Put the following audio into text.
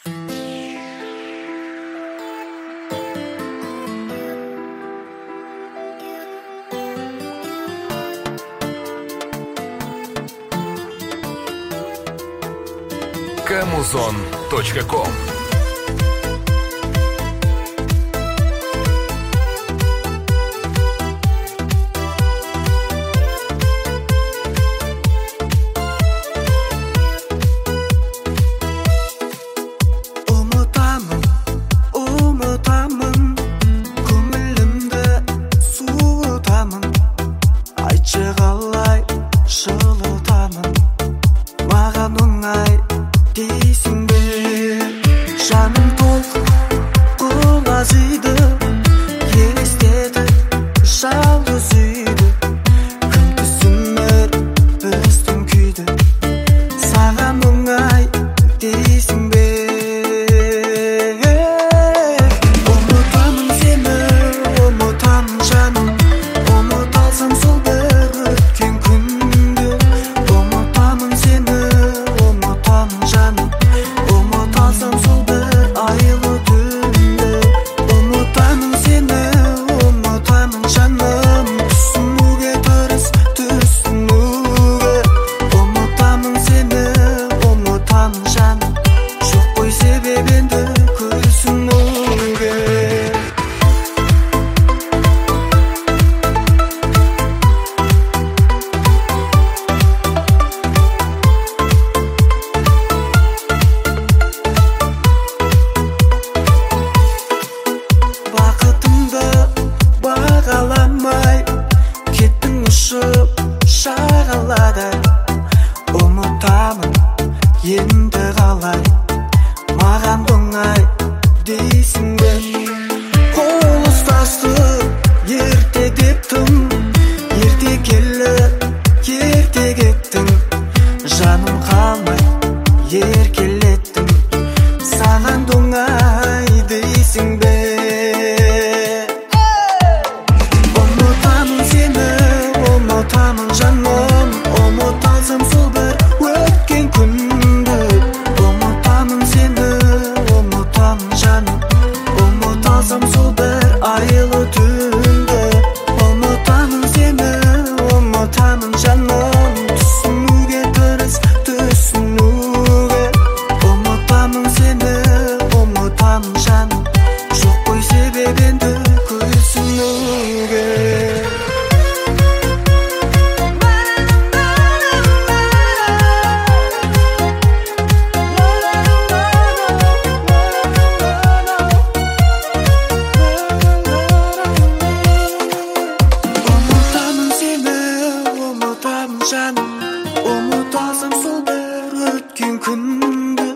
Kamuzon.com. Umutamın, көңілімді суытамын, айтшы қалай жылытамын, маған оңай дейсің бе? Жаным толқын құлазиды, елестеді жалғыз үйді, күнді сіңір біздің күйді, саған оңай дейсің бе? Ұмытамын сені, ұмытамын жаным, ұмыталсам сол бір өткен күнді. Ұмытамын сені, ұмытамын жаным, ұмыталсам сол бір айлы түнді. Ұмытамын сені, ұмытамын жаным, түсінуге тырыс, түсінуге. Ұмытамын сені, ұмытамын жаным, жоқ қой себеп енді күрсінуге. Бақытымды бағаламай кеттің ұшып шағалада. Ұмытамын енді қалай, маған оңай дейсің бе? Қол ұстастық ерте дептім, ерте келіп ерте кеттің, жаным қалмай еркелеттім, саған оңай дейсің бе? Ұмытамын сені, ұмытамын жаным, ұмыталсам сол бір өткен күнді. Ұмытамын сені, ұмытамын жаным, ұмыталсам сол бір айлы түнді. Ұмытамын сені, ұмытамын жаным, түсінуге тырыс, түсінуге. Ұмытамын сені, ұмытамын жаным, жоқ қой себеп енді күрсінуге. Ұмытамын сені, ұмытамын жаным, ұмыталсам сол бір өткен күнді.